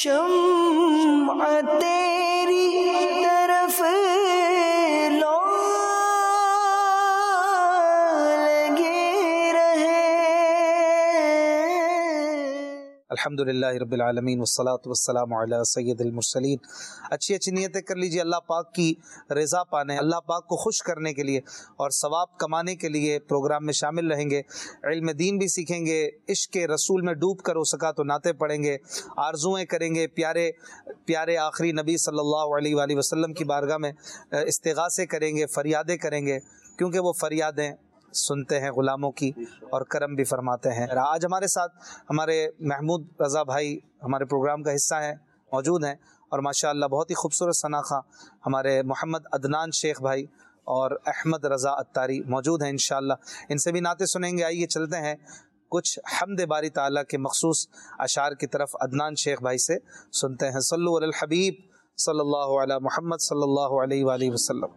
شمع تیری طرف لو لگے رہے۔ الحمدللہ رب العالمین والصلاة والسلام علی سید المرسلین۔ اچھی اچھی نیتیں کر لیجیے اللہ پاک کی رضا پانے، اللہ پاک کو خوش کرنے کے لیے اور ثواب کمانے کے لیے پروگرام میں شامل رہیں گے، علم دین بھی سیکھیں گے، عشق رسول میں ڈوب کر ہو سکا تو نعتیں پڑھیں گے، آرزوئیں کریں گے، پیارے پیارے آخری نبی صلی اللہ علیہ وآلہ وسلم کی بارگاہ میں استغاثے کریں گے، فریادیں کریں گے، کیونکہ وہ فریادیں سنتے ہیں غلاموں کی اور کرم بھی فرماتے ہیں۔ آج ہمارے ساتھ ہمارے محمود رضا بھائی ہمارے پروگرام کا حصہ ہیں، موجود ہیں، اور ماشاءاللہ بہت ہی خوبصورت ثناخواں ہمارے محمد عدنان شیخ بھائی اور احمد رضا اتاری موجود ہیں، انشاءاللہ ان سے بھی نعتیں سنیں گے۔ آئیے چلتے ہیں کچھ حمد باری تعالیٰ کے مخصوص اشعار کی طرف، عدنان شیخ بھائی سے سنتے ہیں۔ صلو علی الحبیب صلی اللہ علی محمد صلی اللہ علیہ وآلہ وسلم۔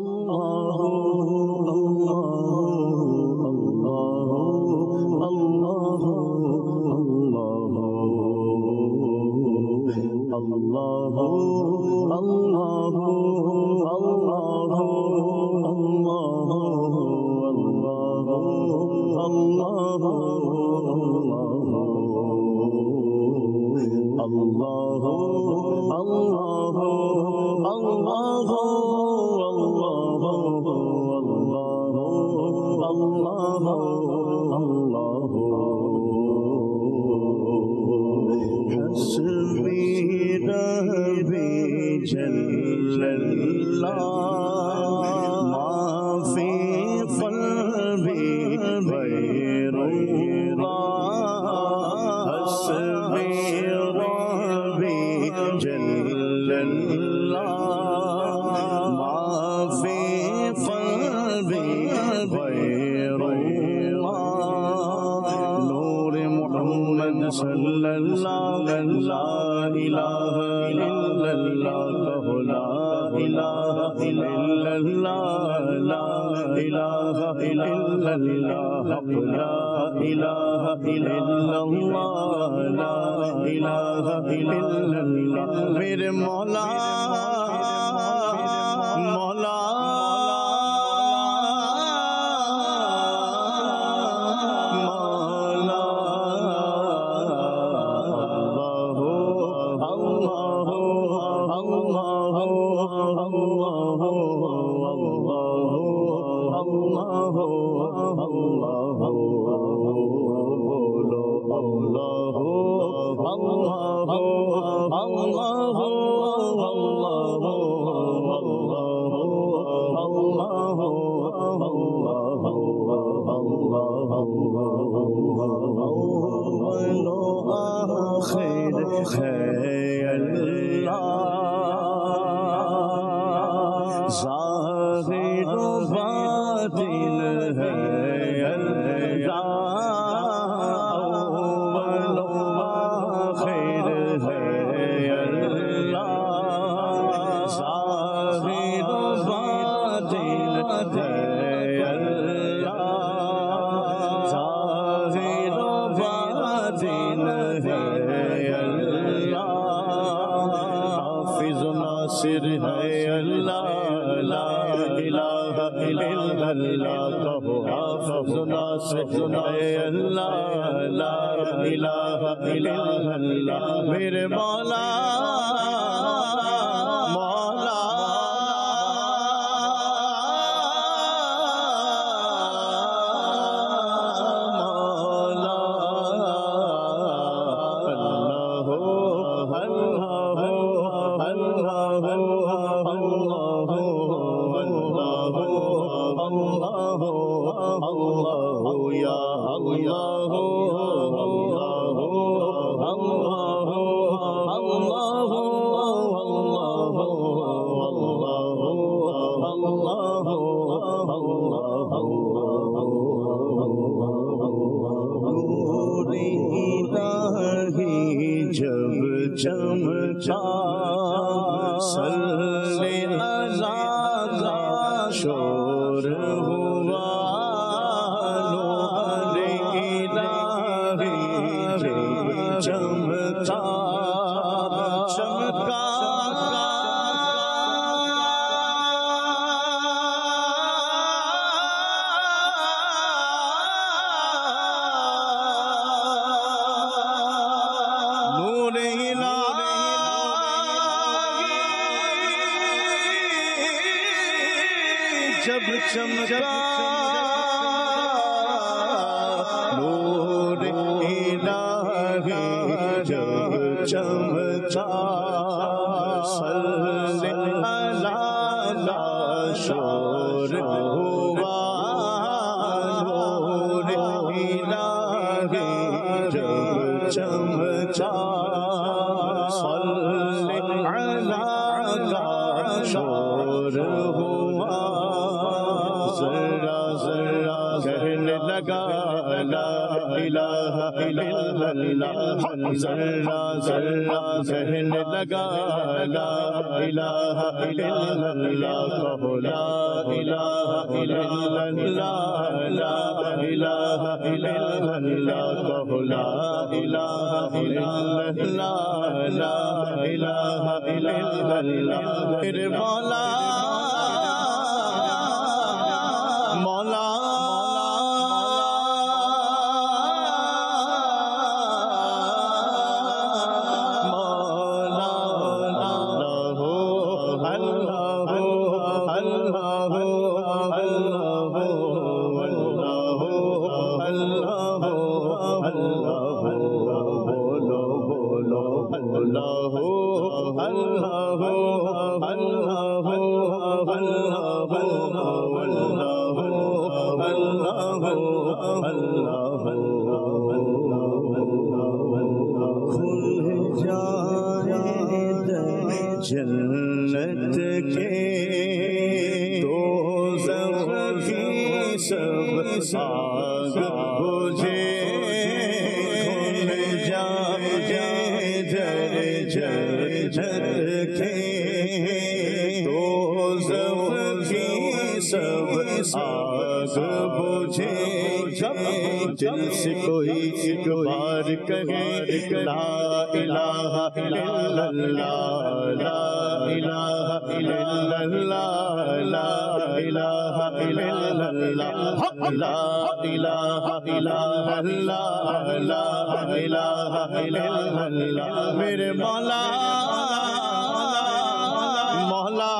میرے مولا مولا میرے مولا مولا چمچا صلی اللہ شور ہوا نور الہی چمچا जब चमका नूर इलाही जब चमका सल्ले अला शोर हुआ नूर इलाही जब चमका सल्ले अला शोर हुआ जरा जरा कहने लगा ला इलाहा इल्लल्लाह जरा जरा कहने लगा ला इलाहा इल्लल्लाह कहो ला इलाहा इल्लल्लाह ला इलाहा इल्लल्लाह कहो ला इलाहा इल्लल्लाह ला इलाहा इल्लल्लाह मेरे मौला मौला जन्नत के दोज़ख की सब आग बुझे खुल जाए जर जन्नत के दोज़ख की सब आग बुझे दिल से कोई एक बार कहे ला इलाहा इल्लल्लाह ला इलाहा इल्लल्लाह ला इलाहा इल्लल्लाह ला इलाहा इल्लल्लाह ला इलाहा इल्लल्लाह मेरे मौला मौला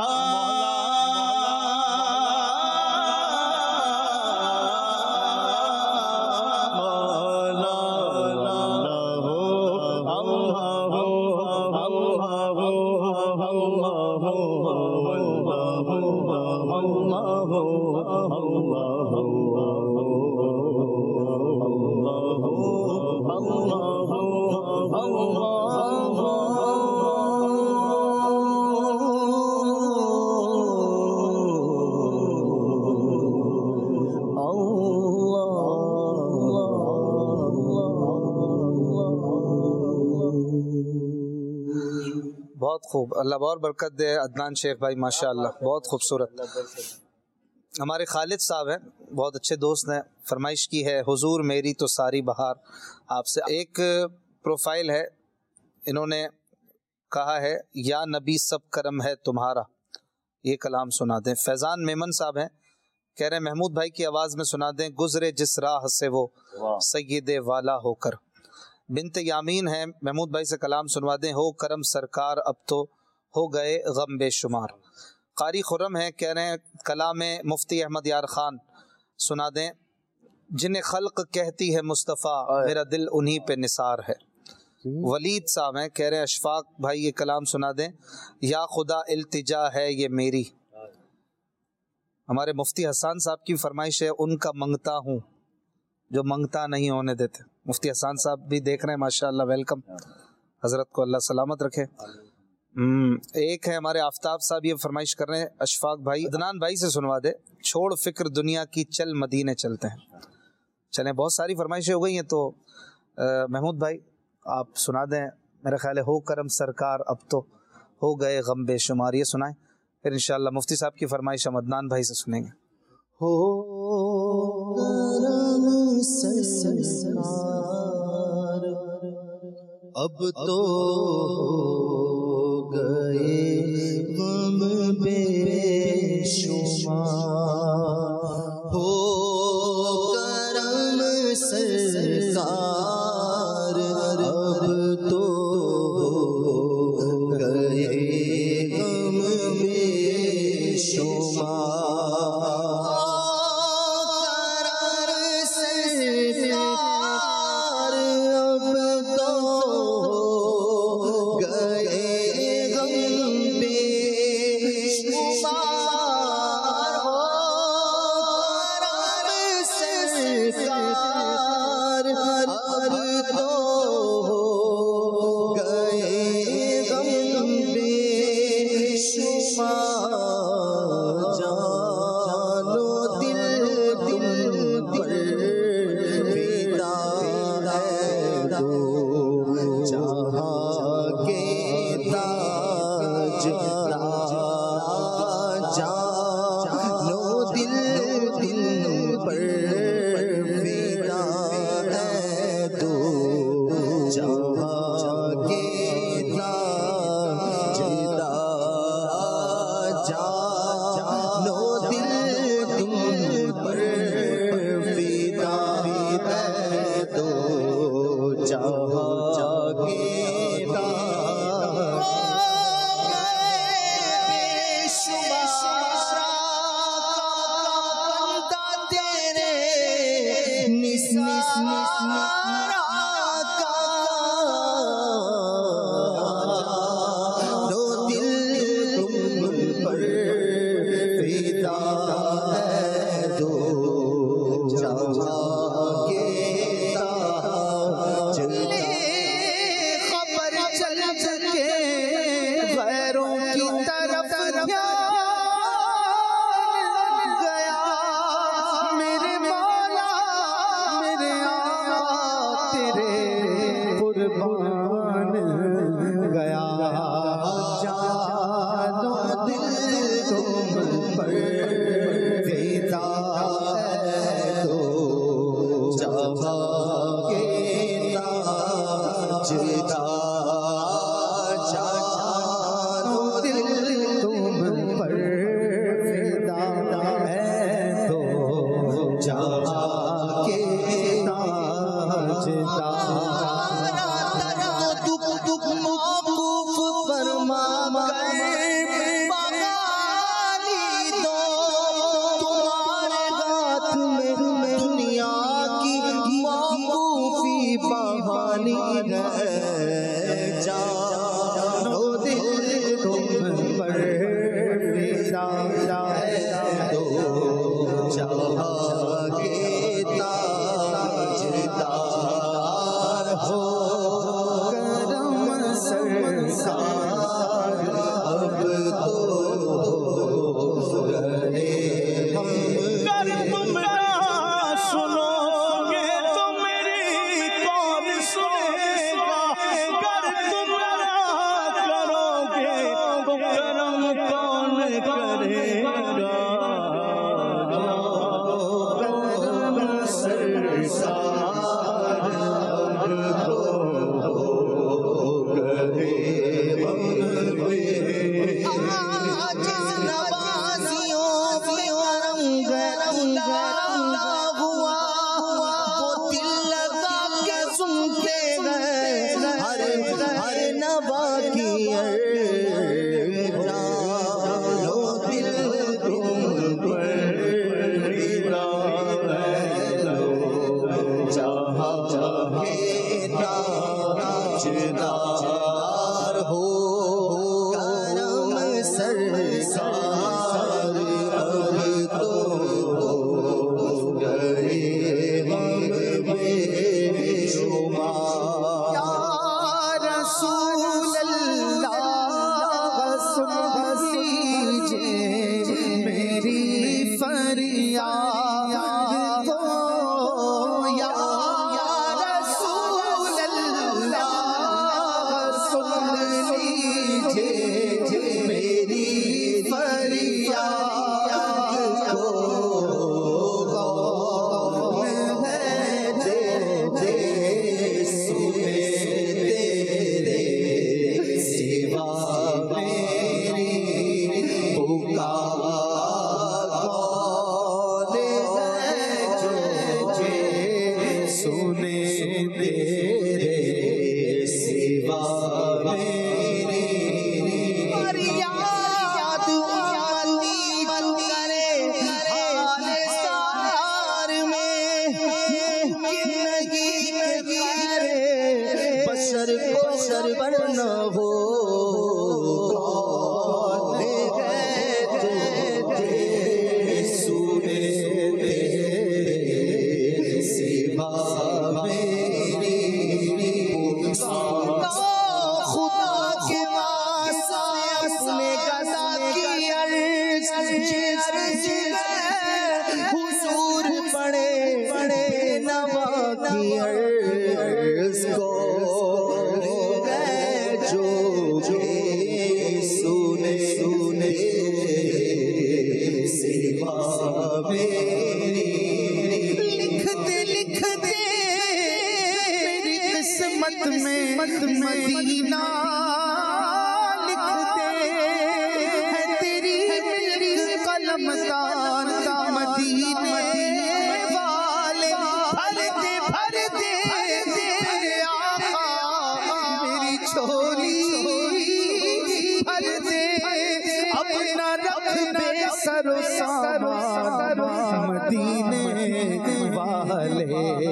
بہت خوب، اللہ بہت برکت دے عدنان شیخ بھائی، ماشاءاللہ بہت خوبصورت۔ ہمارے خالد صاحب ہیں، بہت اچھے دوست ہیں، فرمائش کی ہے حضور میری تو ساری بہار آپ سے۔ ایک پروفائل ہے، انہوں نے کہا ہے یا نبی سب کرم ہے تمہارا، یہ کلام سنا دیں۔ فیضان میمن صاحب ہیں، کہہ رہے ہیں محمود بھائی کی آواز میں سنا دیں گزرے جس راہ سے وہ سید والا ہو کر۔ بنت یامین ہے، محمود بھائی سے کلام سنوا دیں ہو کرم سرکار اب تو ہو گئے غم بے شمار۔ قاری خرم ہے، کہہ رہے ہیں کلام مفتی احمد یار خان سنا دیں جنہیں خلق کہتی ہے مصطفیٰ میرا دل انہی پہ نثار ہے۔ ولید صاحب ہیں، کہہ رہے ہیں اشفاق بھائی یہ کلام سنا دیں یا خدا التجا ہے یہ میری۔ ہمارے مفتی حسان صاحب کی فرمائش ہے ان کا منگتا ہوں جو منگتا نہیں ہونے دیتے۔ مفتی حسان صاحب بھی دیکھ رہے ہیں، ماشاءاللہ ویلکم، حضرت کو اللہ سلامت رکھے۔ ایک ہے ہمارے آفتاب صاحب، یہ فرمائش کر رہے ہیں اشفاق بھائی عدنان بھائی سے سنوا دے چھوڑ فکر دنیا کی چل مدینے چلتے ہیں۔ چلیں بہت ساری فرمائشیں ہو گئی ہیں، تو محمود بھائی آپ سنا دیں، میرا خیال ہے ہو کرم سرکار اب تو ہو گئے غم بے شمار، یہ سنائیں، پھر انشاءاللہ مفتی صاحب کی فرمائش ہم عدنان بھائی سے سنیں گے۔ ہو کرم سرکار اب تو گئے غم بے شمار، ہو کرم سرکار اب تو گئے غم بے شمار، چھولی بھر دے اپنا رکھ بے سر و سامان مدینے والے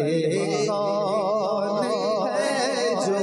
کون ہے جو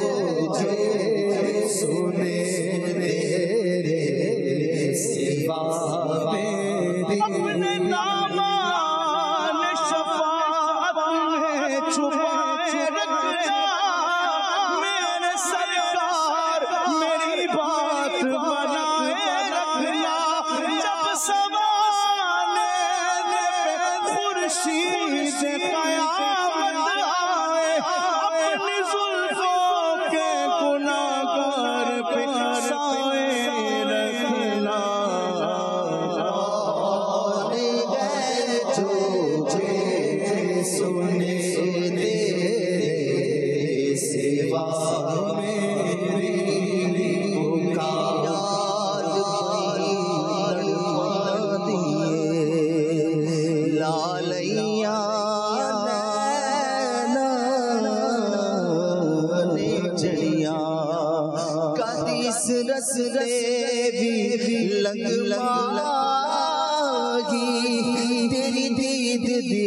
سنے تیرے سوا میری اپنے دامان شفاعت میں چھپائے رکھنا میرے سرکار میری بات بنائے رکھنا جب سوانے پہ خورشید قیامت آئے اپنی زلفوں کے گناہگار پہ سائے رکھنا سنے تیرے سوا میری پکار تڑپا دیے لالیاں نے چڑیاں کدیس رستے بھی لگ تیری دید دی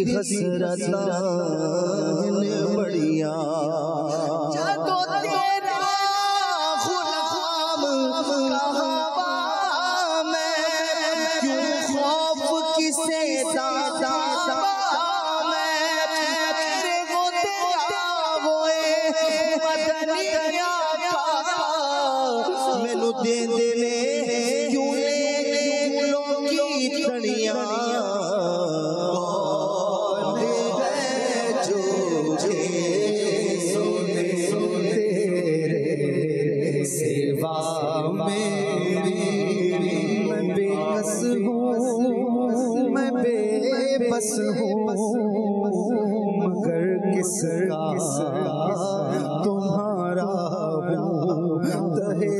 حسرتان بڑیاں جدو تیرا غلام کہوا میں کیوں خوف کسے دادا میں تیرے وہ تیرا ہوئے مدنیا پا مینو دے دے کیوں لے پھولوں کی تڑیاں میں بے بس ہوں مگر کس کا تمہارا تہے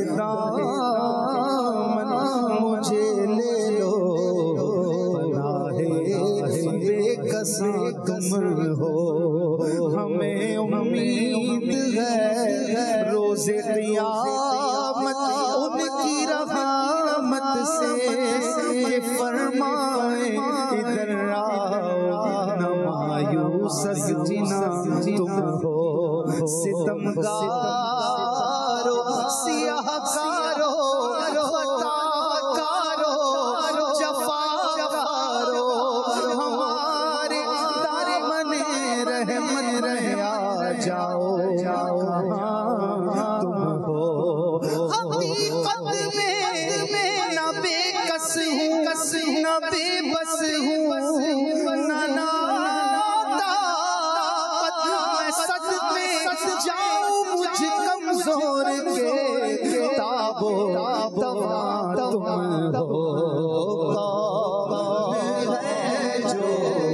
دامن مجھے لے لو پناہ بے کس تم ہو ہمیں امید ہے روز قیامت ان کی رحمت سے یہ فرمائے ادھر آؤ نہ مایوس جنا تم ہو ستمگارو سیاہ کارو خطا کارو جفا کارو ہمارے دامن رحمت رہ آ جاؤ تم ہو حقیقت میں نہ بے کس ہوں نہ بے بس ہوں نہ طاقت میں صدقے جاؤں مجھ کمزور کے تاب و دوا تم ہو کون ہے جو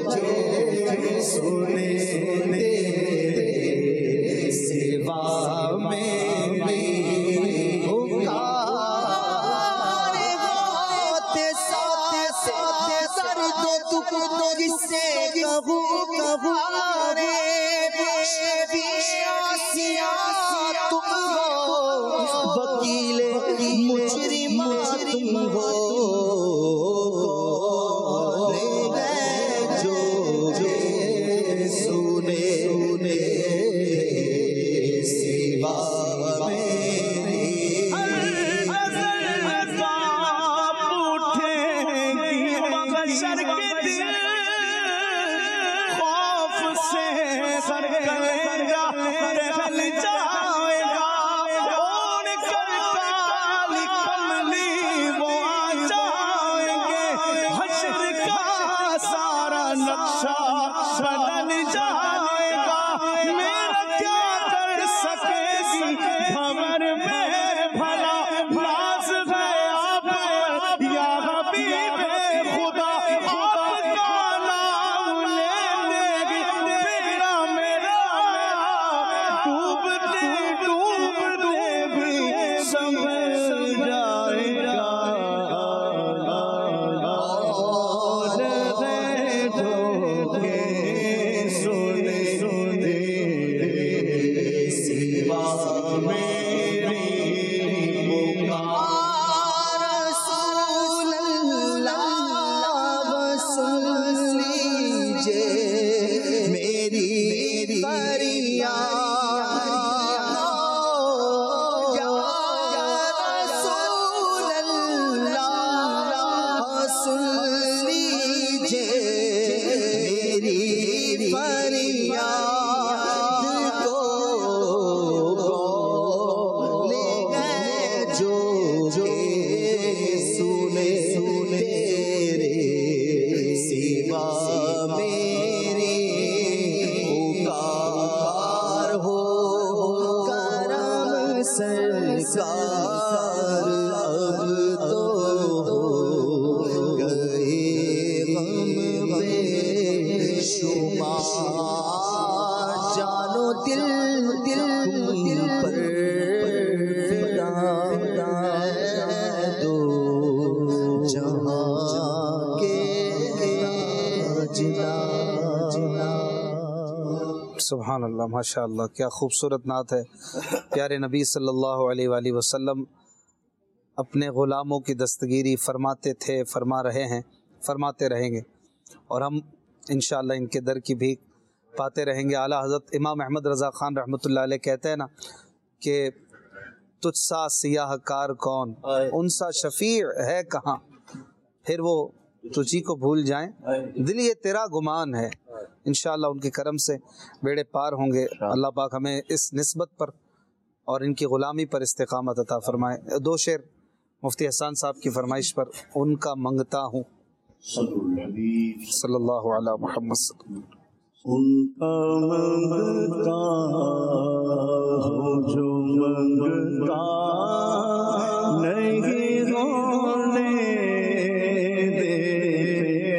سنے تیرے سوا میری وکیل مجرم تم ہو جو سنے سوا بدل جائے گا میرا کیا کر سکے گی خبر میں بھلا ناز ہے آپ یا حبیب خدا آپ کا نام لینے گی میرا ڈوبتے بھی سمجھ جائے گا میری سرکار اب تو ہو گئے غم بے شمار جانو دل پر فدا دو جہاں کے جنا سبحان اللہ، ماشاء اللہ، کیا خوبصورت نعت ہے۔ پیارے نبی صلی اللہ علیہ وآلہ وسلم اپنے غلاموں کی دستگیری فرماتے تھے، فرما رہے ہیں، فرماتے رہیں گے، اور ہم انشاءاللہ ان کے در کی بھیک پاتے رہیں گے۔ اعلیٰ حضرت امام احمد رضا خان رحمۃ اللہ علیہ کہتے ہیں نا کہ تجھ سا سیاہ کار کون، ان سا شفیع ہے کہاں، پھر وہ تجھی کو بھول جائیں، دل یہ تیرا گمان ہے۔ انشاءاللہ ان کے کرم سے بیڑے پار ہوں گے۔ اللہ پاک ہمیں اس نسبت پر اور ان کی غلامی پر استقامت عطا فرمائے۔ دو شعر مفتی احسان صاحب کی فرمائش پر، ان کا منگتا ہوں صلی اللہ علیہ محمد صلی اللہ علیہ وسلم۔ ان کا منگتا ہوں جو منگتا نہیں ہونے دیتے،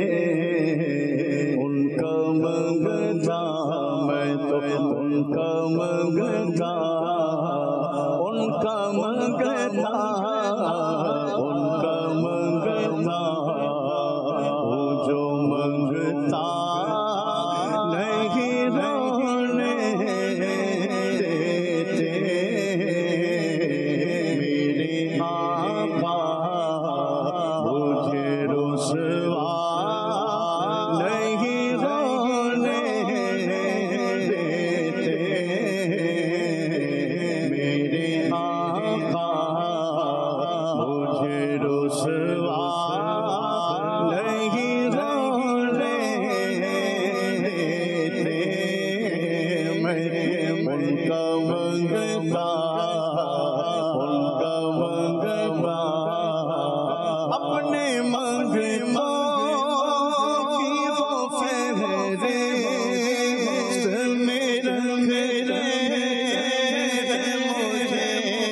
ان کا منگتا میں تو ان کا منگتا، ان کا منگتا، ان کا منگتا وہ جو منگتا نہیں ہونے دیتے، میرے آقا مجھے رسوا نہیں ہونے دیتے، میرے آقا مجھے رسوا نہیں ہونے دیتے، میں ان کا منگتا، ان کا منگتا، اپنے منگتوں کی وہ فہرست میں رکھے مجھے،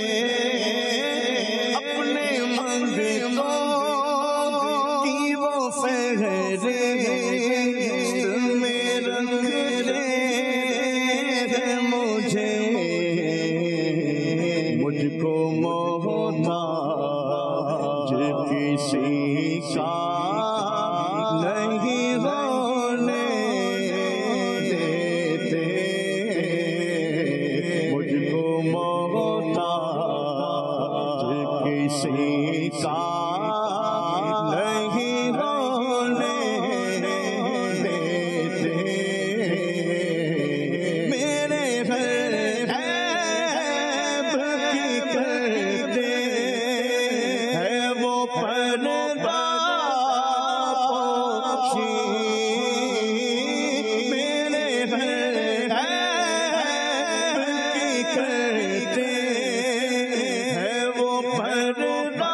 اپنے منگتوں کی وہ فہرست میں رکھے مجھے، مجھ کو محتاج کسی کا نہیں ہونے دیتے، مجھ کو محتاج کسی کا نہیں ہونے دیتے، میرے گھر عیب کی کرتے ہیں وہ پردہ پوشی، میرے گھر عیب کی کرتے ہیں وہ پردہ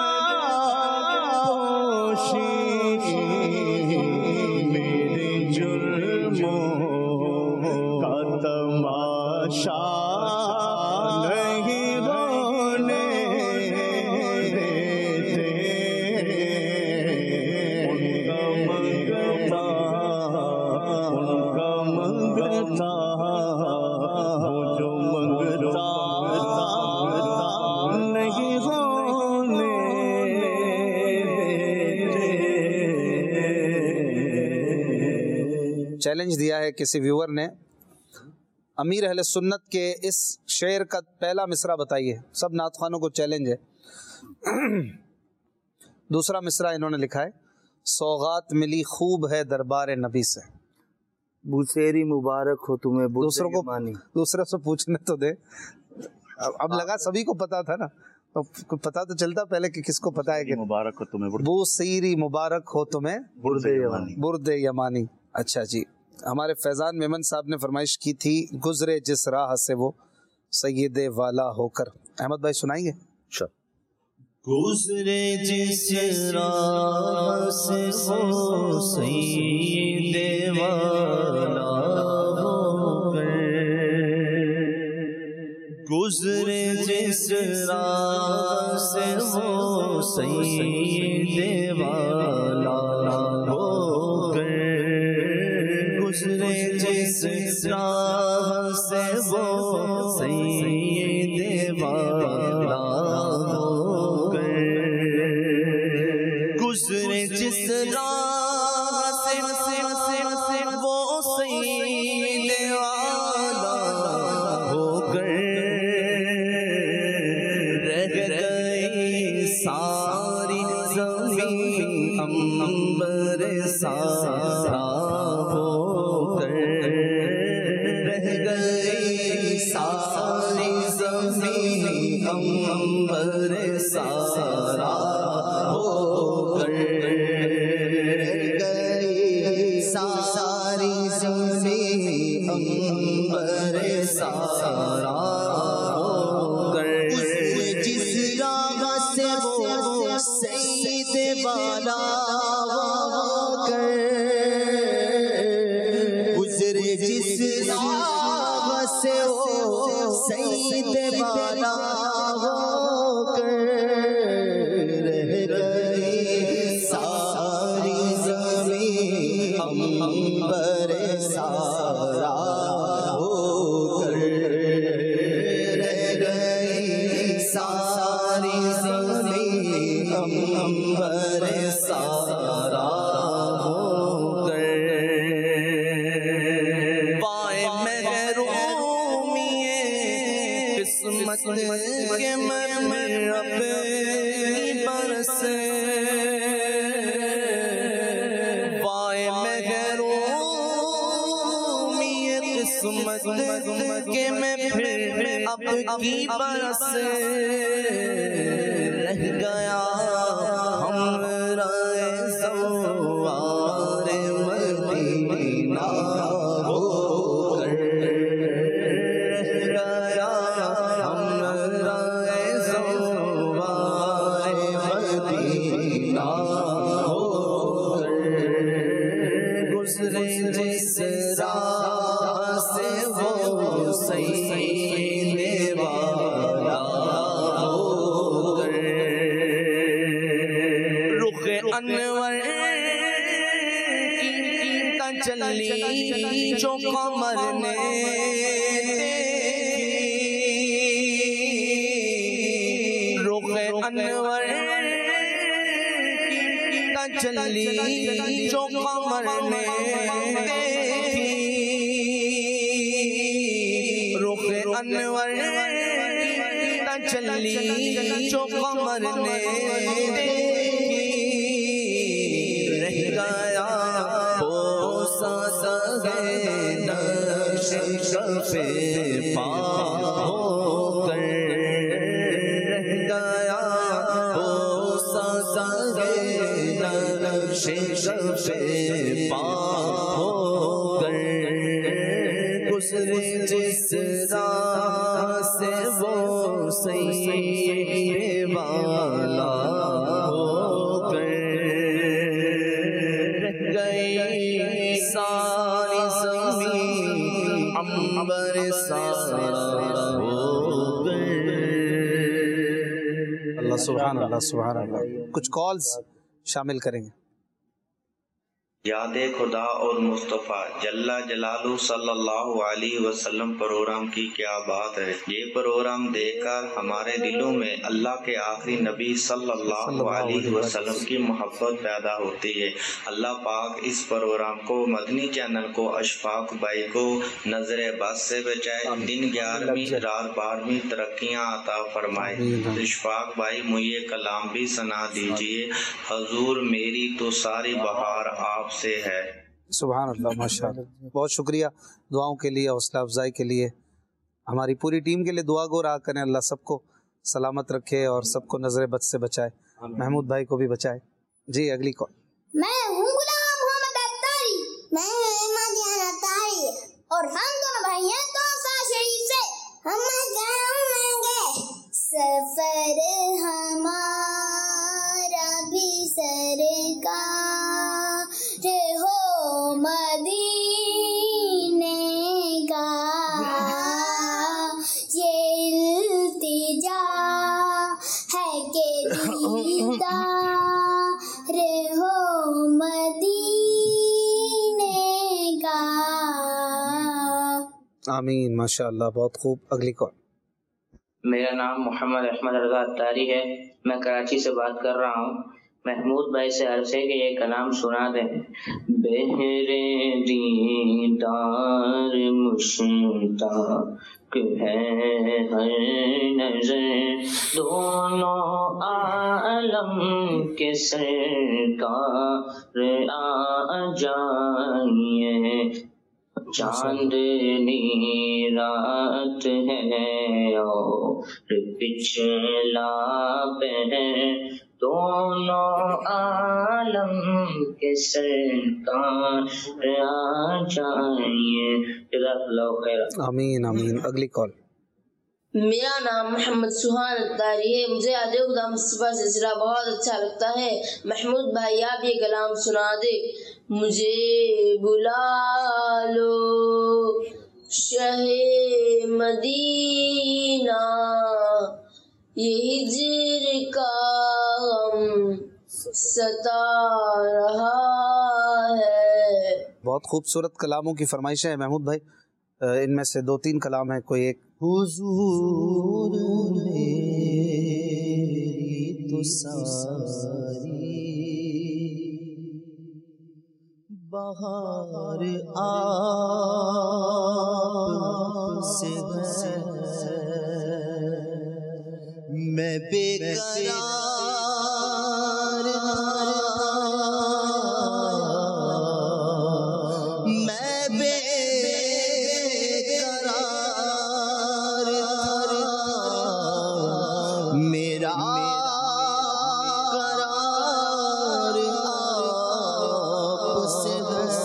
پوشی، میرے جرموں کا تماشا نہیں ہونے دیتے، ان کا منگتا، ان کا منگتا وہ جو منگتا نہیں ہونے دیتے۔ چیلنج دیا ہے کسی ویور نے، امیر اہل سنت کے اس شعر کا پہلا مصرع بتائیے۔ سب نعت خوانوں کو چیلنج ہے۔ دوسرا مصرع انہوں نے لکھا ہے، سوغات ملی خوب ہے دربار نبی سے۔ بوسیری مبارک ہو تمہیں دوسروں کو دوسروں سے پوچھنے تو دے، اب لگا سبھی کو پتا تھا نا، تو پتا تو چلتا پہلے کہ کس کو پتا ہے کہ مبارک ہو تمہیں بوسیری مبارک ہو تمہیں برد یمانی۔ اچھا جی، ہمارے فیضان میمن صاحب نے فرمائش کی تھی، گزرے جس راہ سے وہ سید والا ہو کر۔ احمد بھائی سنائیں گے؟ گزرے جس راہ سے وہ سید والا ہو کر، گزرے جس راہ سے وہ سید والا ہو کر، گزرے جس راہ سے وہ سید والا ہو کر، گزرے جس راہ سے وہ سید والا ہو کر، ساری زمین امبر سارا ہو کر رہ گئی، ساری زمین امبر سارا ہو کر رہ گئی، ساری زمین امبر سارا ہو کر، جس راہ سے وہ سید والا ہو کر، گزرے جس راہ سے وہ سید والا ہو کر، رہ گئی ساری زمین امبر سارا ہو کر، رہ گئی ساری زمین امبر سارا ہو کر، پائے محرومی قسمت کے مرمر اپنی برسے، پائے محرومی قسمت کے میں پھر اب کی برس رہ گیا ہمارا سوار مدینہ ہو کر، رہ گیا ہمارا سوار مدینہ ہو کر، گزرے جس راہ سے وہ سید والا ہو کر، رخ انور کی تجلی جو قمر نے دیکھی، رخ انور کی تجلی جو قمر نے دیکھی، رخ انور کی تجلی جو قمر نے دیکھی، رہ گیا بوسہ سگے نقش کف پا ہو کر، رہ گیا بوسہ سگے نقش کف پا ہو کر، گزرے جس راہ سے وہ سید والا ہو کر، رہ گئی ساری زمین امبر سارا ہو کر۔ اللہ سبحان اللہ سبحان اللہ۔ کچھ کالز شامل کریں گے۔ یاد خدا اور مصطفیٰ جل جلالہ صلی اللہ علیہ وسلم پروگرام کی کیا بات ہے۔ یہ پروگرام دیکھ کر ہمارے دلوں میں اللہ کے آخری نبی صلی اللہ علیہ وسلم کی محبت پیدا ہوتی ہے۔ اللہ پاک اس پروگرام کو، مدنی چینل کو، اشفاق بھائی کو نظر بد سے بچائے، دن 11ویں رات 12ویں ترقیاں عطا فرمائے۔ اشفاق بھائی مجھے کلام بھی سنا دیجئے۔ حضور میری تو ساری بہار آپ سے ہے۔ سبحان اللہ، ماشاء اللہ، بہت شکریہ دعاؤں کے لیے، حوصلہ افزائی کے لیے۔ ہماری پوری ٹیم کے لیے دعا گو رہا کریں، اللہ سب کو سلامت رکھے اور سب کو نظر بد سے بچائے، محمود بھائی کو بھی بچائے۔ جی اگلی کال۔ میں ہوں غلام محمد اتاری، میں احمدیان اتاری، اور ہم دونوں بھائی ہیں توسا شریف سے۔ ہم جائیں گے سفر ہمارا بھی سرکار ہو مدینے کا، یہ दीदार हो मदीने का। आमीन, माशाअल्लाह, बहुत खूब। अगली कॉल। मेरा नाम मोहम्मद अहमद रज़ा अत्तारी है, मैं कराची से बात कर रहा हूँ। महमूद भाई से अर्ज़ है कि ये कलाम सुना दें। बहरे दीदार मुश्ताक है हर नज़र, दोनों आलम के सरकार आ जाइए। चांदनी रात है और पिछला पहर, दोनों आलम के सरकार आ जाइए। जज़ाकल्लाहु खैरन। आमीन आमीन। अगली कॉल। मेरा नाम मोहम्मद सुहान अत्तारी है, मुझे आदे खुदा मुस्तफा सिलसिला बहुत अच्छा लगता है। महमूद भाई आप ये कलाम सुना दे। मुझे बुला लो शहे मदीना, ये हिज्र का गम सता रहा है। बहुत खूबसूरत कलामों की फरमाइशें हैं महमूद भाई, इनमें से 2-3 कलाम है, कोई एक। हुजूर मेरी तो सारी बहार आप से है, मैं बेकरार मैं बेकरार मेरा करार आपसे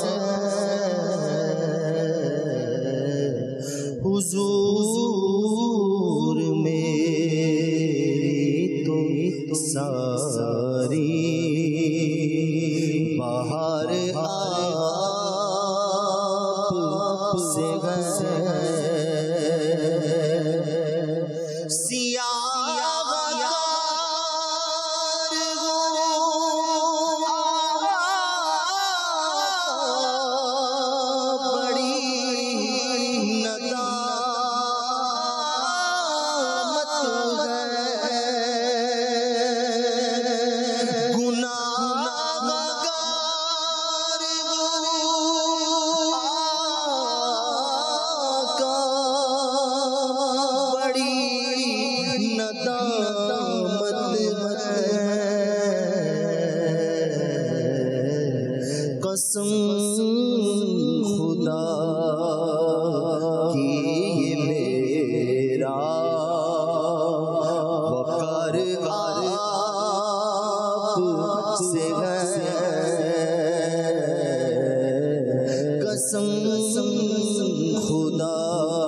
हुजूर मेरी तो सारी बाहर आपसे कसम खुदा की ये मेरा वकार आपसे है, कसम खुदा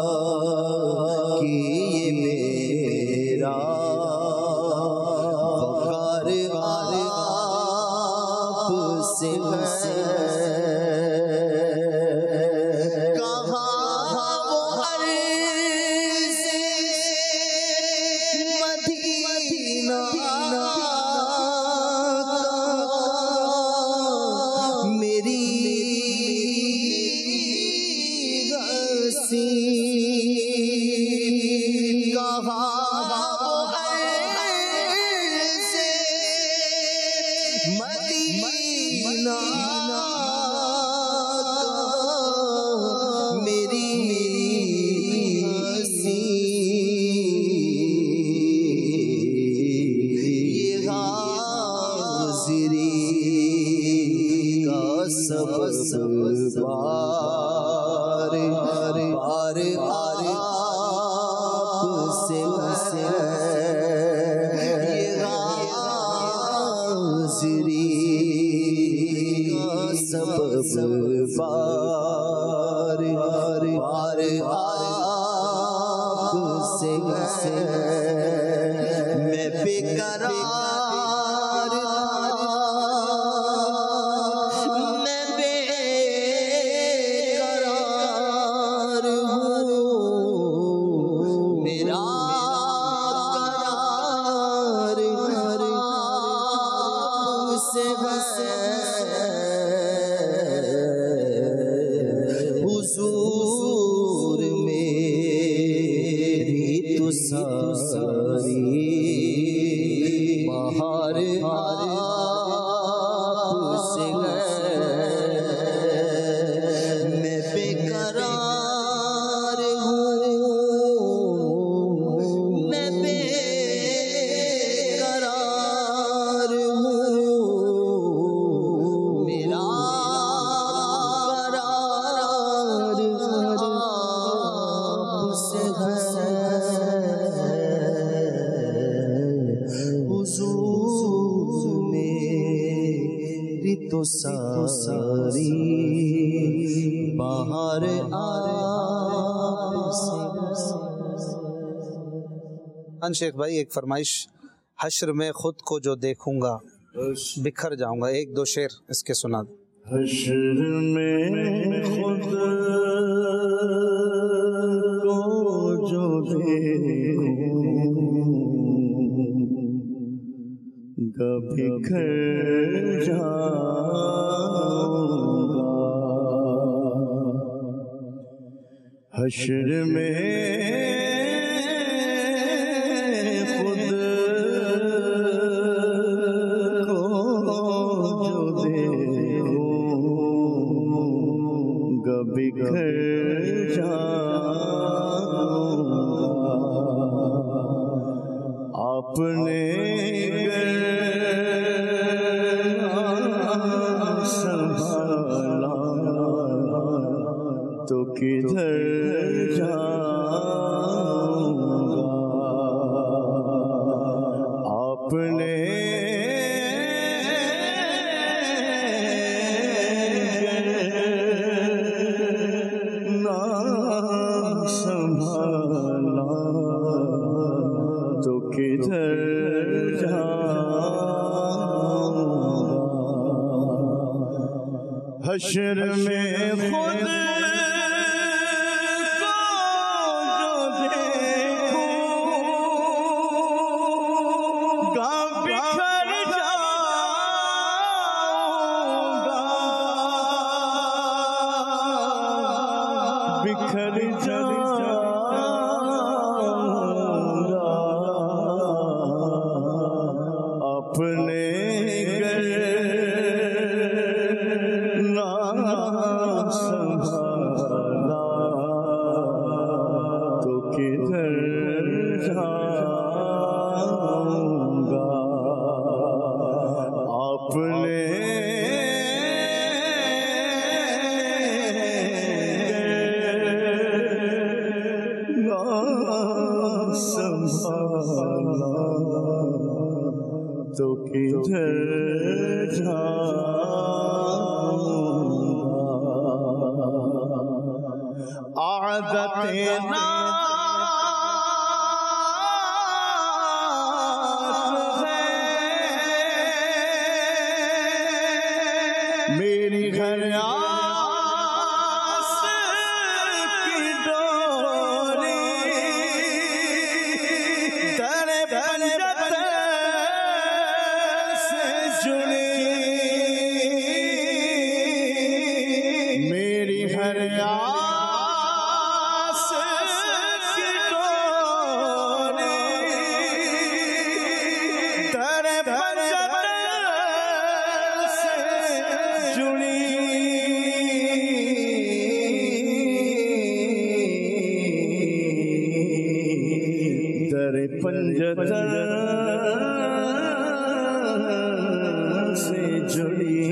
की ये मेरा वकार आपसे है। मैं बेकरार मैं बेकरार हूँ, मेरा करार تو ساری بہار ہاں شیخ بھائی ایک فرمائش، حشر میں خود کو جو دیکھوں گا بکھر جاؤں گا، ایک دو شعر اس کے سنا دیں۔ حشر میں خود کو جو دیکھوں گا بکھر جاؤں گا، حشر میں بکھر جاؤں گا، آپ نے سنبھالا تو کدھر جاؤں گا، آپ نے تو کدھر جاؤں گا، حشر میں خود کو جو دیکھوں گا بکھر جاؤں گا، بکھر اپنے گر نہ سنبھالا تو کدھر جاؤں گا، اپنے نہ سنبھالا تو کدھر جاؤں گا، عادت نات ہے میری گھر آس کی ڈوری، در پنجت میری ہر آس کی ڈوری، در پنجت سے جڑی، در پنجت سے جڑی،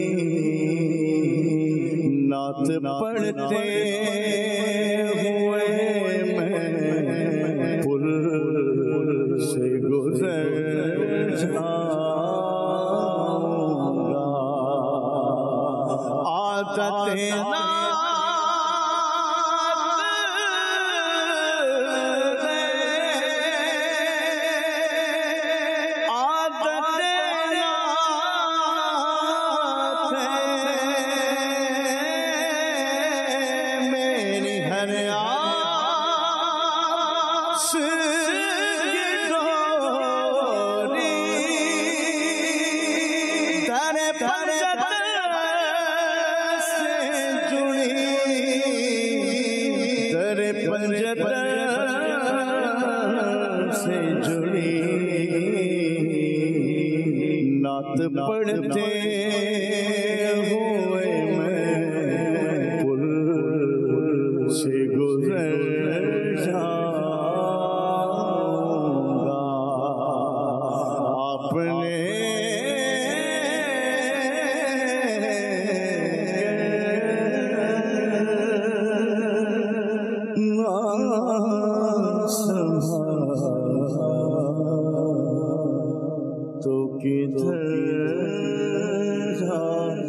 نعت پڑھتے ہوئے میں پل سے گزر جاؤں گا، عادت سے جڑی، نعت پڑھتے ہوئے میں پل سے گزر جاؤں گا، اپنے تو کدھر جاؤں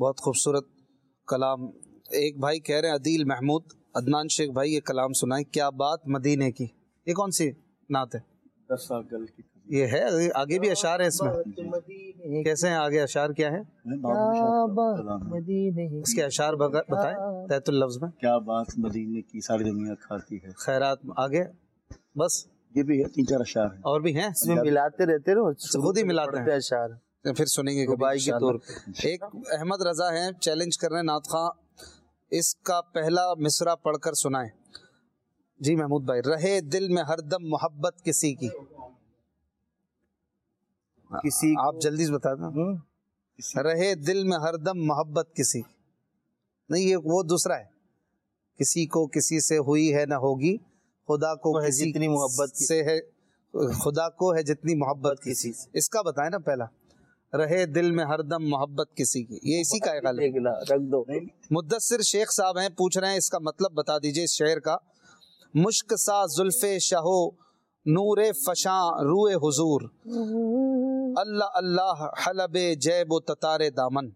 بہت خوبصورت کلام. ایک بھائی کہہ رہے ہیں عدیل محمود عدنان شیخ بھائی یہ کلام سنائیں, کیا بات مدینے کی. یہ کون سی نعت ہے؟ یہ ہے آگے بھی اشعار ہیں اس میں. کیسے ہیں آگے اشعار کیا ہے؟ اس کے اشعار بتائیں تحت اللفظ میں. کیا بات مدینے کی ساری دنیا کھاتی ہے. خیرات آگے بس یہ بھی ہے 3-4 اشعار ہیں اور بھی ہیں اس میں ملاتے رہتے نا, خود ہی ملاتے ہیں اشعار پھر سنیں گے رباعی کے طور پہ. ایک احمد رضا ہیں چیلنج کر رہے ہیں نعت خواں اس کا پہلا مصرع پڑھ کر سنائیں. جی محمود بھائی. رہے دل میں ہر دم محبت کسی کی. کسی آپ جلدی سے بتا دیں. رہے دل میں ہر دم محبت کسی کی. نہیں یہ وہ دوسرا ہے. کسی کو کسی سے ہوئی ہے نہ ہوگی, خدا کو کسی جتنی محبت سے ہے, خدا کو ہے جتنی محبت کسی سے. اس کا بتائیں نا پہلا. رہے دل میں ہر دم محبت کسی کی, یہ اسی کا ہے. رکھ دو. مدثر شیخ صاحب ہیں, پوچھ رہے ہیں اس کا مطلب بتا دیجئے اس شعر کا. مشک سا زلف شہو نور فشاں روئے حضور, اللہ اللہ حلب جیب و تتار دامن.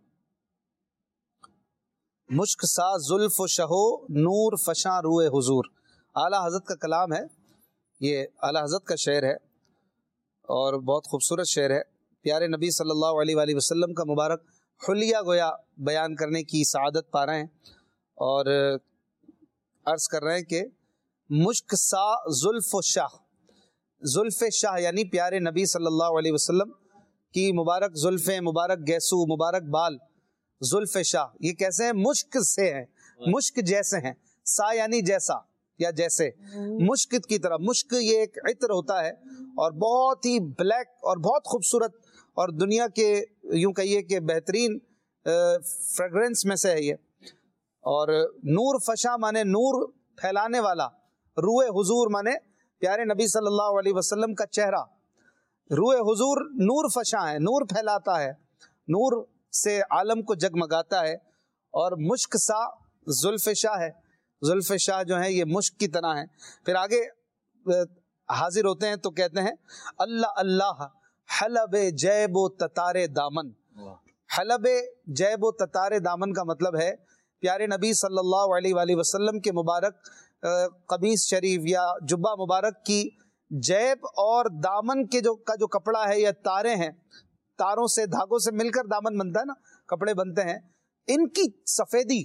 مشک سا زلف شہو نور فشاں روئے حضور. اعلیٰ حضرت کا کلام ہے, یہ اعلیٰ حضرت کا شعر ہے اور بہت خوبصورت شعر ہے. پیارے نبی صلی اللہ علیہ وآلہ وسلم کا مبارک حلیہ گویا بیان کرنے کی سعادت پا رہے ہیں اور عرض کر رہے ہیں کہ مشک سا زلف شاہ, زلف شاہ یعنی پیارے نبی صلی اللہ علیہ وسلم کی مبارک زلفیں, مبارک گیسو, مبارک بال. زلف شاہ یہ کیسے ہیں؟ مشک سے ہیں, مشک جیسے ہیں. سا یعنی جیسا یا جیسے, مشک کی طرح. مشک یہ ایک عطر ہوتا ہے اور بہت ہی بلیک اور بہت خوبصورت اور دنیا کے یوں کہیے کہ بہترین فریگرنس میں سے ہے یہ. اور نور فشاں مانے نور پھیلانے والا, روئے حضور مانے پیارے نبی صلی اللہ علیہ وسلم کا چہرہ. روئے حضور نور فشاں ہے, نور پھیلاتا ہے, نور سے عالم کو جگمگاتا ہے. اور مشک سا زلف شاہ ہے, زلف شاہ جو ہیں یہ مشک کی طرح ہیں. پھر آگے حاضر ہوتے ہیں تو کہتے ہیں اللہ اللہ حلب جیب و تتار دامن. حلب جیب و تتار دامن کا مطلب ہے پیارے نبی صلی اللہ علیہ وآلہ وسلم کے مبارک قمیص شریف یا جبہ مبارک کی جیب اور دامن کے جو کپڑا ہے یا تاریں ہیں, تاروں سے دھاگوں سے مل کر دامن بنتا ہے نا, کپڑے بنتے ہیں, ان کی سفیدی.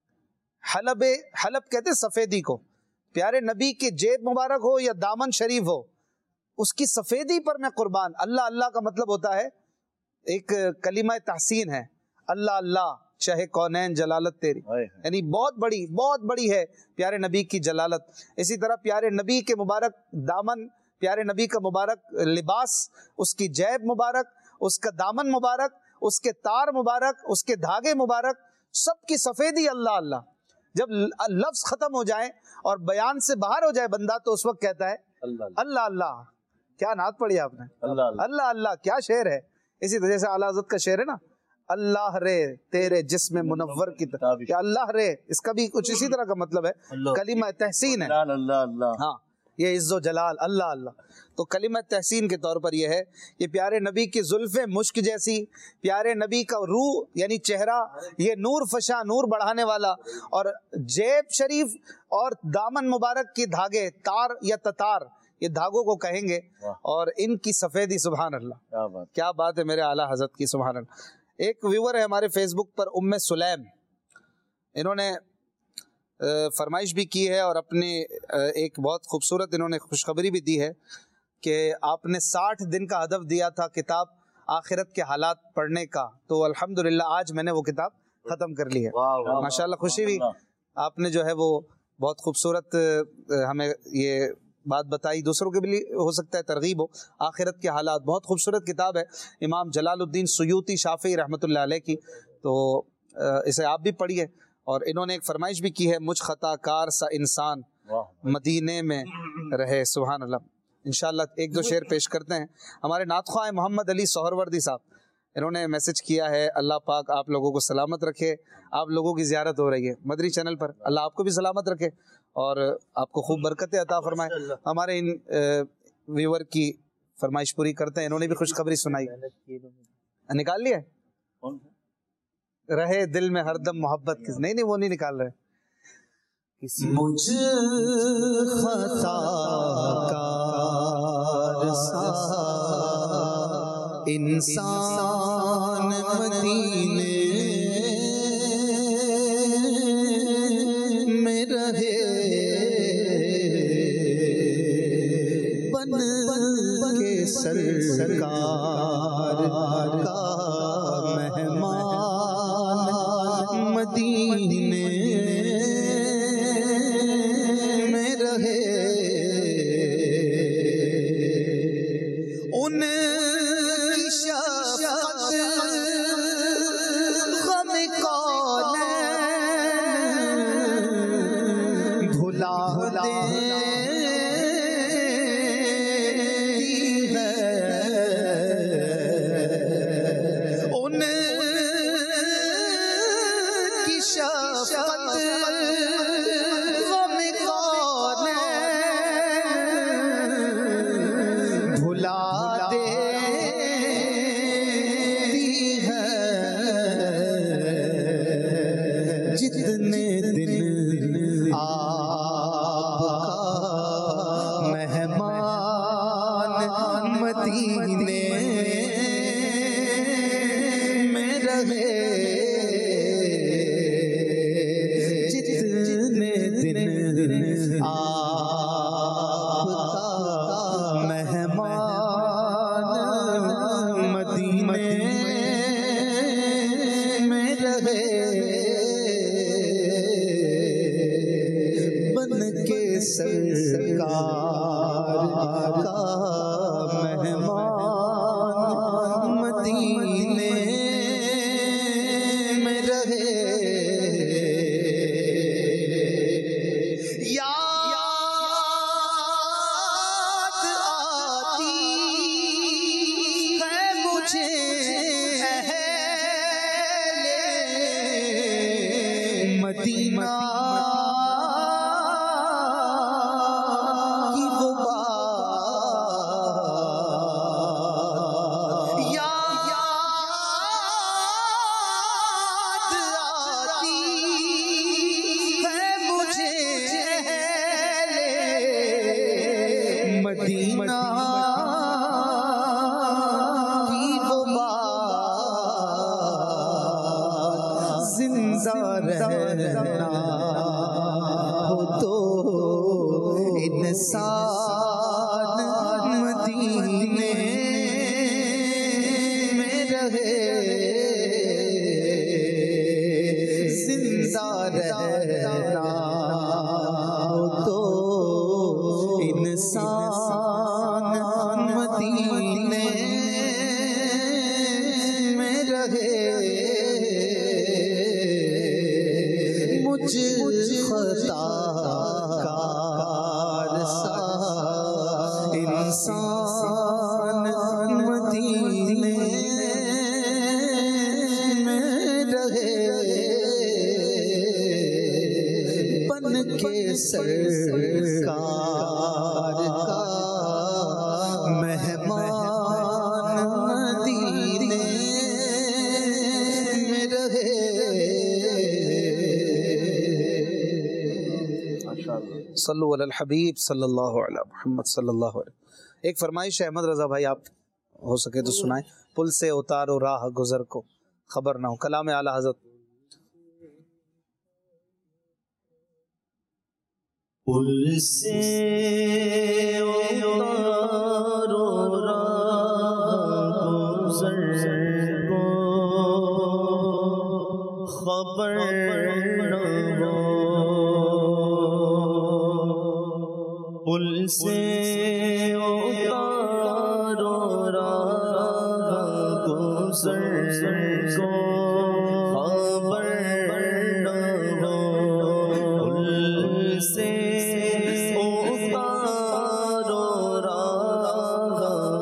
حلب کہتے ہیں سفیدی کو. پیارے نبی کے جیب مبارک ہو یا دامن شریف ہو, اس کی سفیدی پر میں قربان. اللہ اللہ کا مطلب ہوتا ہے ایک کلمہ تحسین ہے, اللہ اللہ چاہے کونین جلالت تیری, یعنی بہت بڑی ہے پیارے نبی کی جلالت. اسی طرح پیارے نبی کے مبارک دامن, پیارے نبی کا مبارک لباس, اس کی جیب مبارک, اس کا دامن مبارک, اس کے تار مبارک, اس کے دھاگے مبارک, سب کی سفیدی اللہ اللہ. جب لفظ ختم ہو جائے اور بیان سے باہر ہو جائے بندہ تو اس وقت کہتا ہے اللہ اللہ. کیا نعت پڑھی آپ نے, اللہ اللہ, کیا شعر ہے. اسی طرح سے اعلیٰ حضرت کا شعر ہے نا, اللہ رے تیرے جسم منور کی طرح, کیا اللہ رے, اس کا بھی کچھ اسی طرح کا مطلب ہے, کلمہ تحسین ہے. ہاں یہ عز و جلال اللہ اللہ. تو کلمہ تحسین کے طور پر یہ ہے کہ پیارے نبی کی زلفیں مشک جیسی, پیارے نبی کا روح یعنی چہرہ یہ نور فشاں, نور بڑھانے والا, اور جیب شریف اور دامن مبارک کی دھاگے, تار یا تتار, یہ دھاگوں کو کہیں گے, اور ان کی سفیدی. سبحان اللہ, کیا بات ہے میرے اعلیٰ حضرت کی. سبحان اللہ. ایک ویور ہے ہمارے فیس بک پر ام سلیم, انہوں نے فرمائش بھی کی ہے اور اپنے ایک بہت خوبصورت انہوں نے خوشخبری بھی دی ہے کہ آپ نے 60 دن کا ہدف دیا تھا کتاب آخرت کے حالات پڑھنے کا, تو الحمدللہ آج میں نے وہ کتاب ختم کر لی ہے. ماشاءاللہ خوشی ہوئی. آپ نے جو ہے وہ بہت خوبصورت ہمیں یہ بات بتائی, دوسروں کے بھی ہو سکتا ہے ترغیب ہو. آخرت کے حالات بہت خوبصورت کتاب ہے, امام جلال الدین سیوطی شافعی رحمۃ اللہ علیہ کی, تو اسے آپ بھی پڑھیے. اور انہوں نے ایک فرمائش بھی کی ہے, مجھ خطا کار سا انسان مدینے میں رہے. سبحان اللہ. انشاءاللہ ایک دو شعر پیش کرتے ہیں. ہمارے نعت خواہ محمد علی سہروردی صاحب, انہوں نے میسج کیا ہے, اللہ پاک آپ لوگوں کو سلامت رکھے. آپ لوگوں کی زیارت ہو رہی ہے مدری چینل پر, اللہ آپ کو بھی سلامت رکھے اور آپ کو خوب برکتیں عطا فرمائے. ہمارے ان ویور کی فرمائش پوری کرتے ہیں. انہوں نے بھی خوشخبری سنائی. نکال لیا رہے دل میں ہر دم محبت کس نہیں وہ نہیں نکال رہے. مجھ خطا کار سا انسان مدینے میں رہے بن کے سرکار کا مہمان مدینے میں رہے ان کی شفقت غم کونین بھلا دیتی ہے ان کی شفقت غم کونین بھلا دیتی ہے جتنے دن آپ کا مہمان مدینے میں رہے جتنے دن آپ کا مہمان مدینے میں رہے بن کے سرکار کا مہمان مدینے میں رہے یاد آتی ہے مجھے اہل مدینہ کی وہ بات یاد آتی ہے مجھے اہل مدینہ کی وہ بات زندہ رہنا ہو تو انسان مدینے میں رہے زندہ رہنا ہو تو انسان مدینے میں رہے مجھ خطا کار سا انسان مدینے میں رہے بن کے سرکار کا مہمان مدینے میں رہے. صلو علی الحبیب صلی اللہ علیہ محمد صلی اللہ علیہ. ایک فرمائش ہے احمد رضا بھائی، آپ ہو سکے تو سنائیں. پل سے اتارو راہ گزر کو خبر نہ ہو. کلام اعلی حضرت. پل سے اتارو راہ گزر کو خبر نہ ہو. پل سے اتارو راہ گزر کو خبر نہ ہو. پل سے اتارو راہ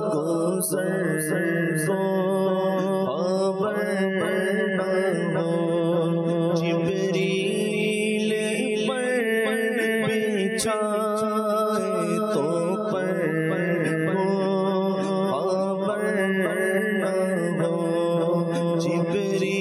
گزر کو خبر نہ ہو. جبریل پر بچھائے تو پر خبر نہ ہو. جبریل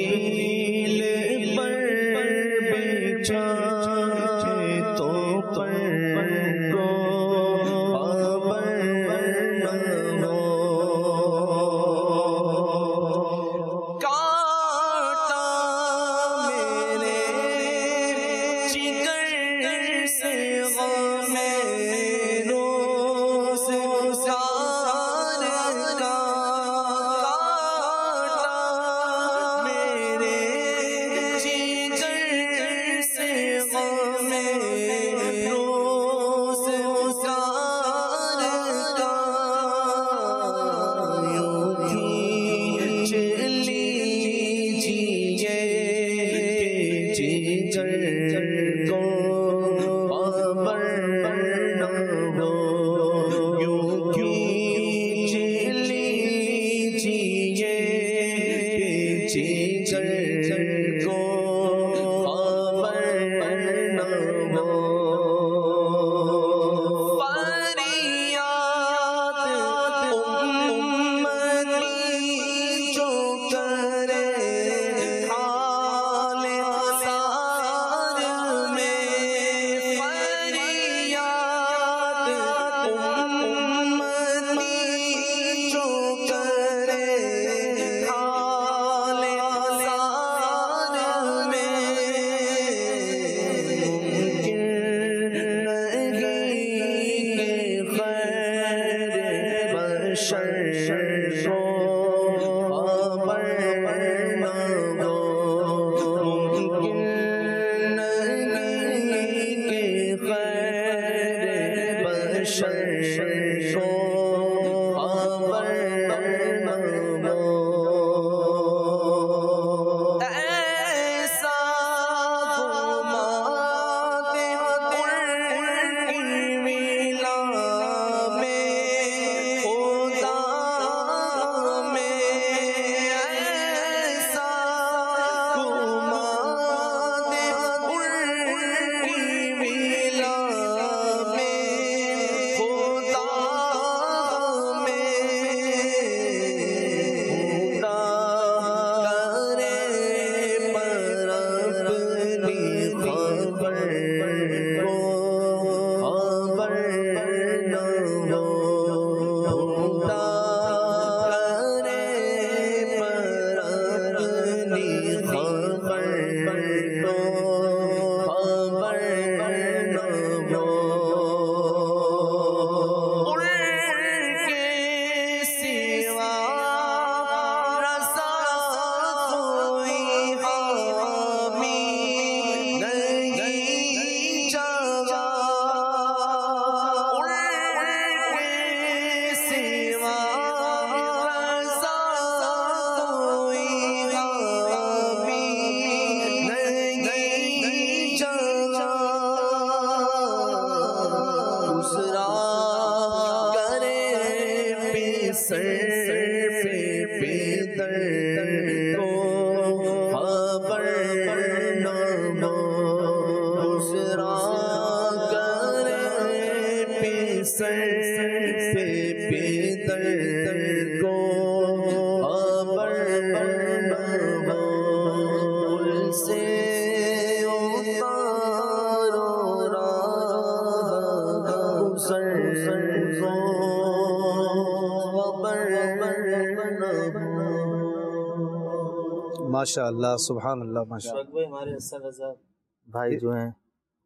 ماشاء اللہ سبحان اللہ ماشاء اللہ. ہمارے حسن رضا بھائی جو ہیں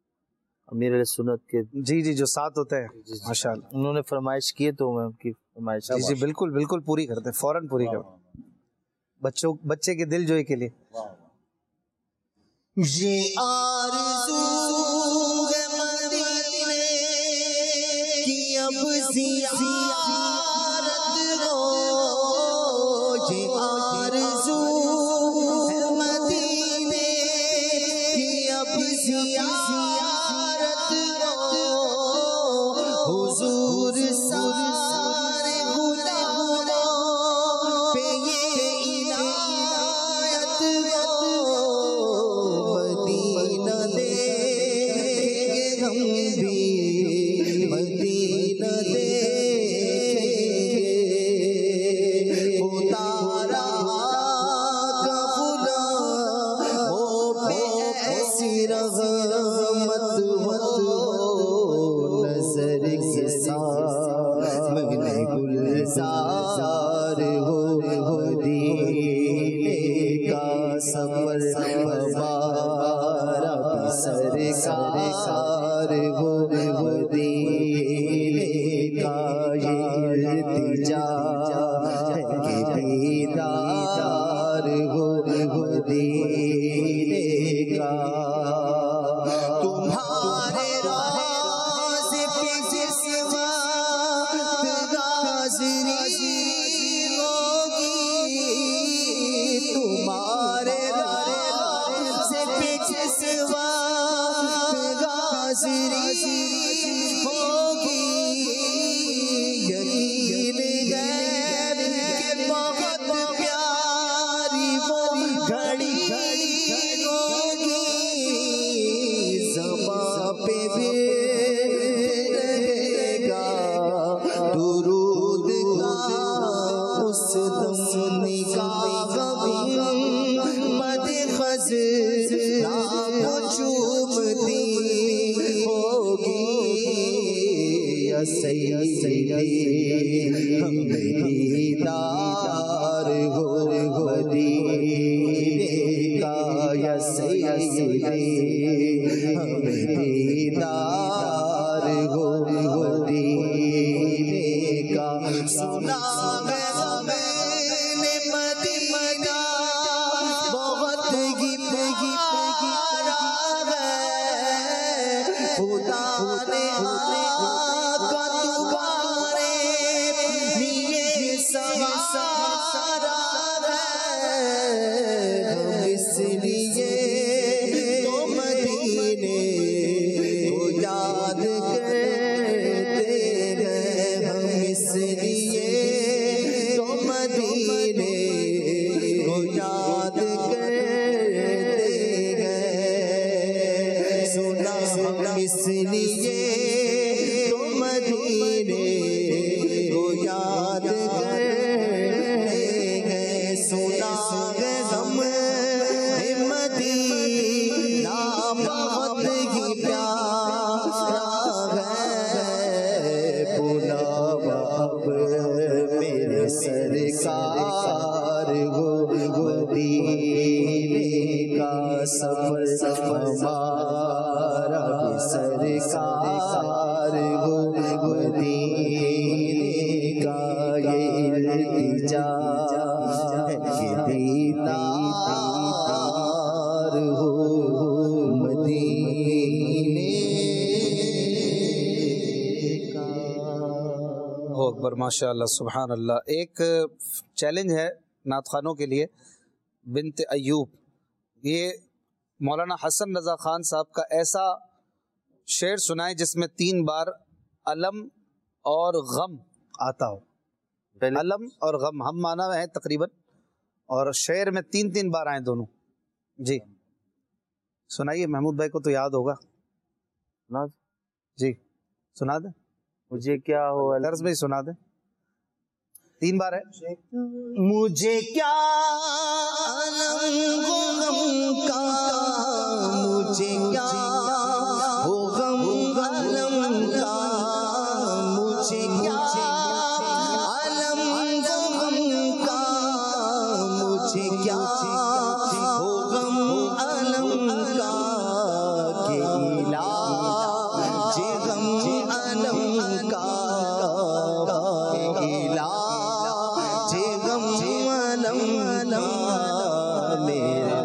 امیر علیہ سنت کے جی جی جو ساتھ ہوتے ہیں ماشاء اللہ انہوں نے فرمائش کی تو میں ان کی فرمائش جی جی بالکل بالکل پوری کرتے ہیں فوراً پوری کرتے ہیں بچے کے دل جوئی کے لیے. یہ آرزو ہے مدینے کی اب زیارت ہو، یہ آرزو ہے مدینے کی اب زیارت ہو، حضور سارے غلاموں پہ یہ عنایت ہو، مدینہ دیکھیں گے ہم بھی، مدینہ دیکھیں گے، وہ تارا کا غلام ہو پہ ایسی رحمت سار ہو مدینے کا یہ التجا ہے کہ دیدار ہو مدینے کا تمہارے راز پہ جس وقت حاضری ہوگی تمہارے راز پہ جس وقت حاضری ہوگی یقین غیب کہ بہت پیاری وہ گھڑی ہوگی زباں پہ بھی رہے گا درود کا اس دم نگاہ مد خزاں چومتی ہوگی یا سیدی ہمیں دیدار ہو مدینے کا یا سیدی ہمیں دیدار ہو مدینے کا سنا ہے میں نے مدینہ بہت ہی پیارا ہے خدا نے آقا تمہارے لیے سوارا ہے ہم اس لیے تو مدینے کو یاد کرتے گئے ہم اس لیے تو مدینے کو یاد کرتے گئے سنا ہم اس لیے تو مدینے کو یاد کرتے گئے سنا ہے ہم مدینہ بہت ہی پیارا ہے بلاوا اب میرے سرکار ہو مدینے کا سفر ہمارا بھی سرکار ہو مدینے کا یہ التجا ہے کہ دیدار ہو مدینے کا ہو اکبر ماشاء اللہ سبحان اللہ. ایک چیلنج ہے نعت خوانوں کے لیے. بنت ایوب، یہ مولانا حسن رضا خان صاحب کا ایسا شعر سنائے جس میں 3 بار علم اور غم آتا ہو. علم اور غم ہم معنی ہیں تقریباً، اور شعر میں 3 بار آئیں دونوں. جی سنائیے، محمود بھائی کو تو یاد ہوگا. جی سنا دیں، مجھے کیا ہو طرز میں ہی سنا دیں. 3 بار ہے. مجھے کیا علم و غم کا مجھے کیا ہو غم علم کا مجھے کیا علم و غم کا مجھے کیا ہو غم علم کا کہ علاج غم علم کا علاج غم علم میرے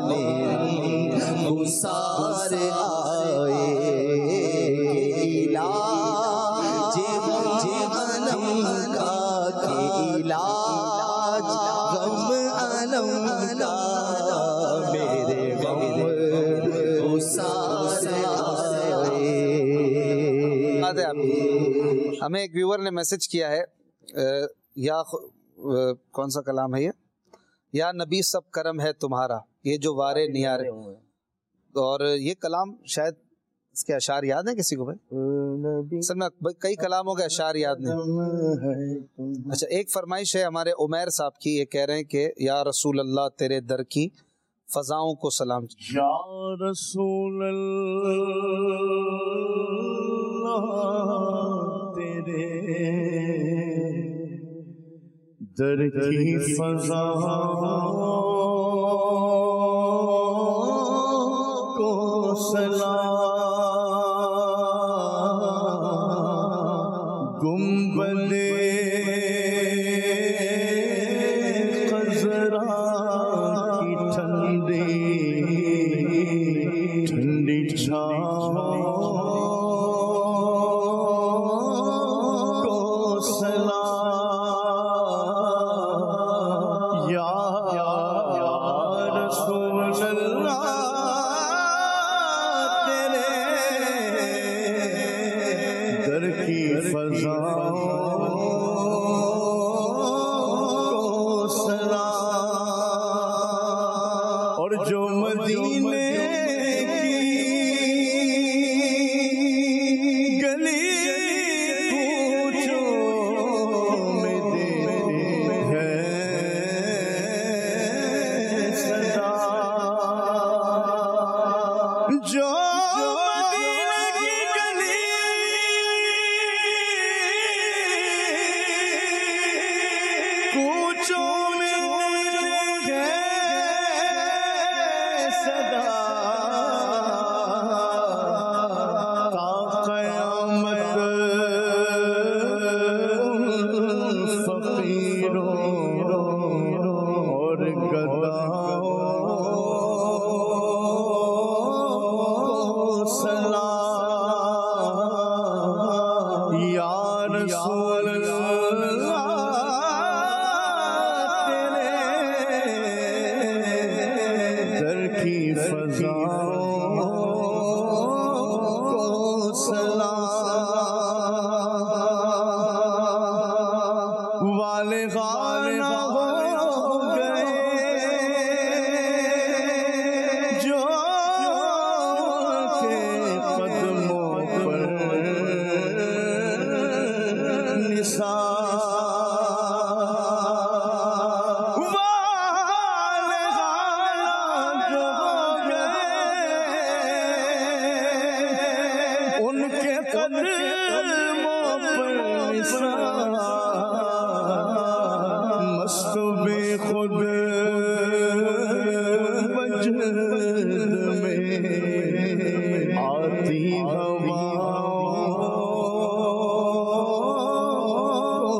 گسار آئے علاج غم علم کا کہ علاج غم علم کا میرے گسار آئے. ہمیں ایک ویور نے میسج کیا ہے، کون سا کلام ہے یہ؟ یا نبی سب کرم ہے تمہارا، یہ جو وارے نیارے. اور یہ کلام شاید اس کے اشعار یاد ہیں کسی کو بھائی؟ اصل میں کئی کلاموں کے اشعار یاد نہیں. اچھا، ایک فرمائش ہے ہمارے عمیر صاحب کی، یہ کہہ رہے ہیں کہ یا رسول اللہ تیرے در کی فضاؤں کو سلام. یا رسول اللہ تیرے در کی فضاؤں کو سلام. رسول اللہ تیرے در کی فضاؤں کو سلام والے غالب ہو گئے جو کے قدموں پر نثار والے غالب جو ہو گئے ان کے قدموں پر نثار مست بے خود وجد میں آتی ہواؤں کو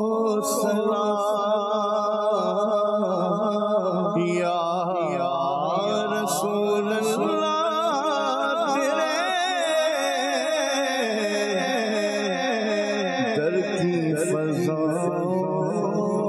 سلام یا رسول اللہ تیرے در کی فضاؤں